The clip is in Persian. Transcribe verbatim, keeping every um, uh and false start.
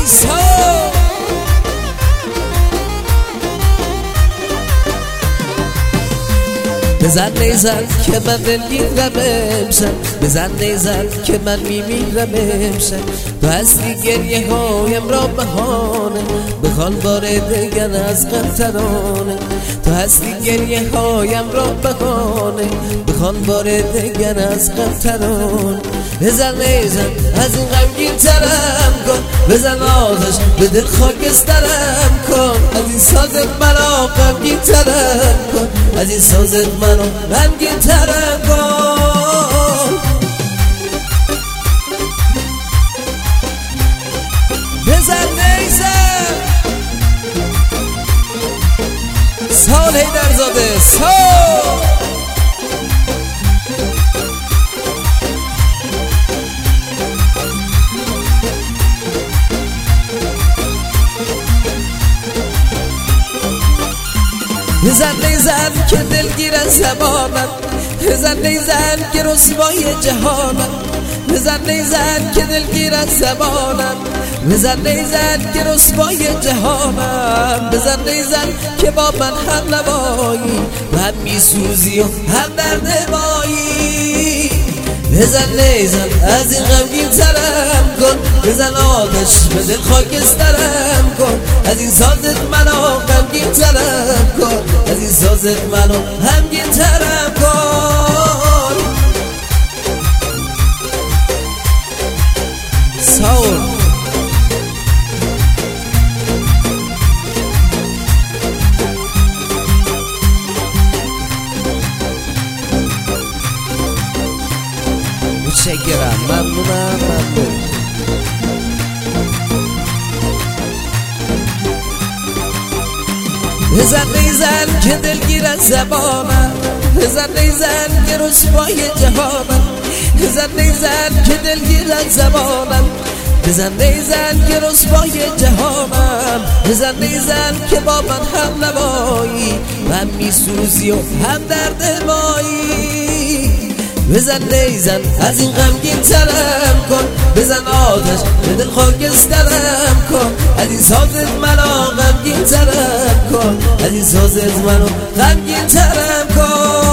ایسا بزن نیزن که من دلگیرم امشب، بزن نیزن که من میمیرم امشب. تو هستی گریه هایم را بهانه، بخوان بار دگر از غم ترانه. تو هستی گریه هایم را بهانه، بخوان بار دگر از غم ترانه. بزن نیزن از این غمگین ترم کن، بزن آتش به دل خاکسترم کن. از این سازت مرا غمگین ترم کن، از این سازت مرا غمگین ترم کن. بزن نیزن سال حیدرزاده سال. بزن نیزن که دلگیر از زبانم، بزن نیزن که رسوای جهانم. بزن نیزن که دلگیر از زبانم، بزن نیزن که رسوای جهانم. بزن نیزن که با من هم نوایی و هم میسوزی و هم درد مایی. بزن نیزن از این غمگین ترم کن، بزن آتش به دل خاکسترم کن. از این سازت منو غمگین ترم کن، از این سازت منو غمگین ترم کن. ساول متشکرم، ممنونم، ممنون. بزن نیزن که دلگیر از زبانم، بزن نیزن که رسوای جهانم. بزن نیزن که دلگیر از زبانم، بزن نیزن که رسوای جهانم. بزن نیزن که با من هم نوایی و هم میسوزی و هم درد مایی. بزن نیزن از این غمگین ترم کن، بزن آتش به دل خاکسترم کن. از این سازت منو غمگین ترم کن، از این سازت منو غمگین ترم کن.